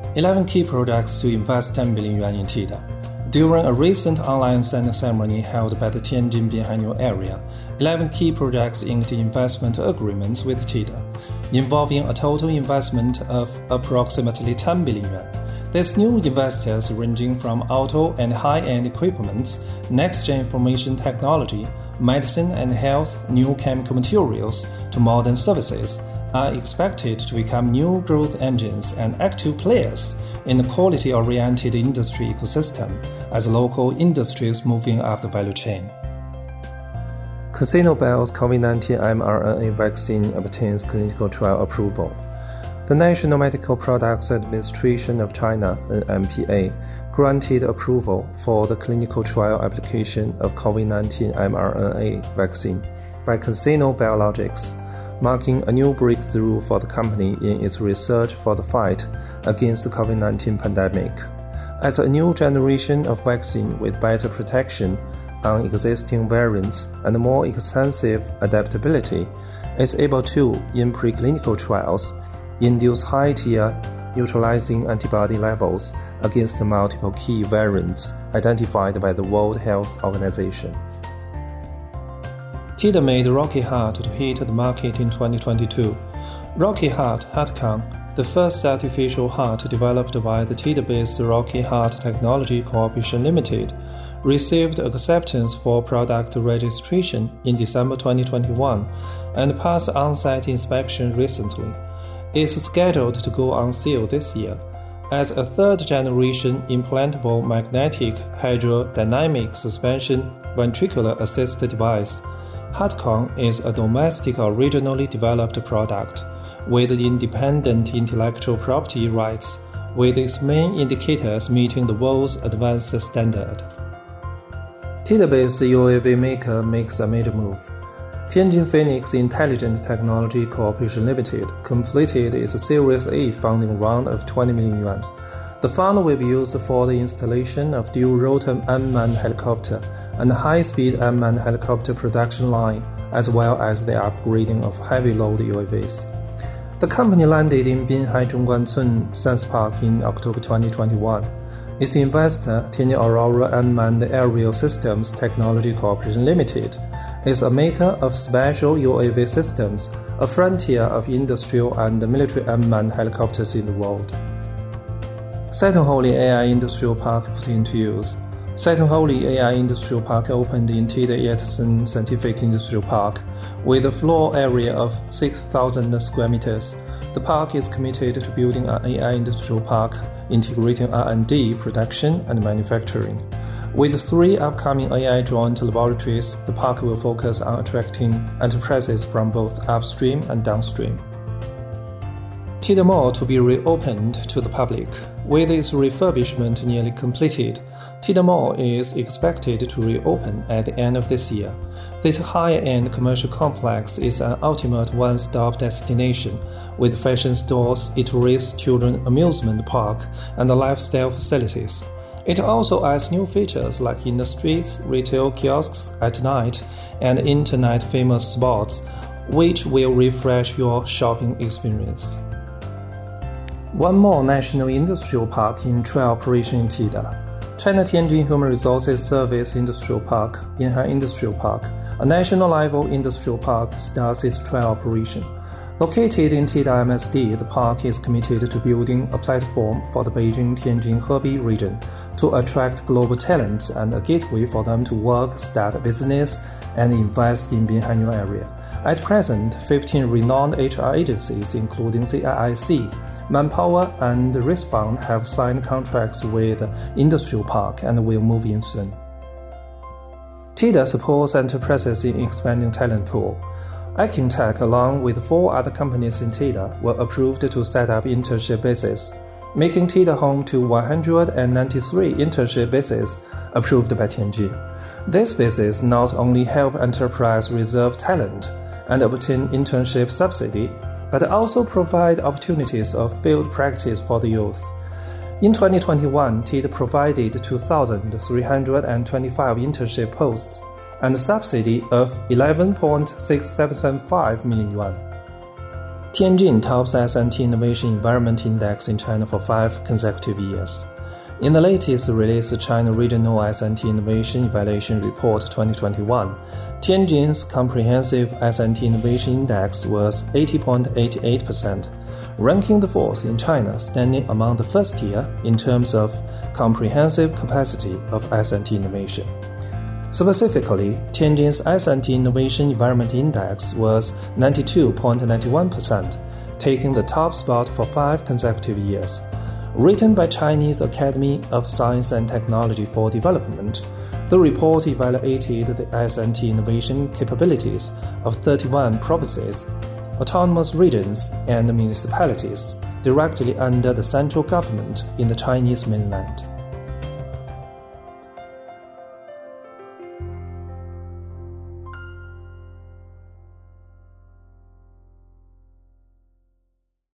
11 key projects to invest 10 billion yuan in TIDA. During a recent online signing ceremony held by the Tianjin Binhanyu area, 11 key projects inked investment agreements with TIDA, involving a total investment of approximately 10 billion yuan. These new investors ranging from auto and high-end equipment, next-gen information technology, medicine and health, new chemical materials, to modern services, are expected to become new growth engines and active players in the quality-oriented industry ecosystem as local industries moving up the value chain. CasinoBell's COVID-19 mRNA vaccine obtains clinical trial approval. The National Medical Products Administration of China, NMPA, granted approval for the clinical trial application of COVID-19 mRNA vaccine by Casino Biologics, marking a new breakthrough for the company in its research for the fight against the COVID-19 pandemic. As a new generation of vaccine with better protection on existing variants and more extensive adaptability, is able to, in preclinical trials, induce high-tier neutralizing antibody levels against multiple key variants identified by the World Health Organization. TIDA made Rocky Heart to hit the market in 2022. Rocky Heart HeartCon, the first artificial heart developed by the TIDA-based Rocky Heart Technology Corporation Limited, received acceptance for product registration in December 2021 and passed on-site inspection recently. It's scheduled to go on sale this year. As a third-generation implantable magnetic hydrodynamic suspension ventricular assist device, HeartCon is a domestic originally developed product with independent intellectual property rights, with its main indicators meeting the world's advanced standard. TIDA-based UAV maker makes a major move. Tianjin Phoenix Intelligent Technology Corporation Limited completed its Series A funding round of 20 million yuan. The fund will be used for the installation of dual-rotor unmanned helicopter and high-speed unmanned helicopter production line, as well as the upgrading of heavy-load UAVs. The company landed in Binhai Zhongguancun Science Park in October 2021. Its investor, Tianjin Aurora Unmanned Aerial Systems Technology Corporation Limited, is a maker of special UAV systems, a frontier of industrial and military unmanned helicopters in the world. Saitong Houli AI Industrial Park put into use. Saitong Houli AI Industrial Park opened in TIDA Yatsen Scientific Industrial Park with a floor area of 6,000 square meters. The park is committed to building an AI industrial park, integrating R&D, production, and manufacturing. With 3 upcoming AI joint laboratories, the park will focus on attracting enterprises from both upstream and downstream. TIDA Mall to be reopened to the public. With its refurbishment nearly completed, TIDA Mall is expected to reopen at the end of this year. This high-end commercial complex is an ultimate one-stop destination with fashion stores, eateries, children's amusement park, and lifestyle facilities. It also adds new features like in the streets, retail kiosks at night, and internet-famous spots, which will refresh your shopping experience. One more national industrial park in trial operation in TIDA. China Tianjin Human Resources Service Industrial Park, Binhai Industrial Park, a national-level industrial park, starts its trial operation. Located in TIDA MSD, the park is committed to building a platform for the Beijing-Tianjin-Hebei region to attract global talents and a gateway for them to work, start a business, and invest in Binhanyu area. At present, 15 renowned HR agencies, including CIIC, Manpower, and Respond, have signed contracts with Industrial Park and will move in soon. TIDA supports enterprises in expanding talent pool. Akintech, along with 4 other companies in TIDA, were approved to set up internship bases, making TIDA home to 193 internship bases approved by Tianjin. These bases not only help enterprise reserve talent and obtain internship subsidy, but also provide opportunities of field practice for the youth. In 2021, TIDA provided 2,325 internship posts and a subsidy of 11.6775 million yuan. Tianjin tops SNT Innovation Environment Index in China for 5 consecutive years. In the latest released China Regional SNT Innovation Evaluation Report 2021, Tianjin's comprehensive SNT Innovation Index was 80.88%, ranking the 4th in China, standing among the first tier in terms of comprehensive capacity of SNT innovation. Specifically, Tianjin's SNT Innovation Environment Index was 92.91%, taking the top spot for 5 consecutive years. Written by Chinese Academy of Science and Technology for Development, the report evaluated the SNT innovation capabilities of 31 provinces, autonomous regions, and municipalities directly under the central government in the Chinese mainland.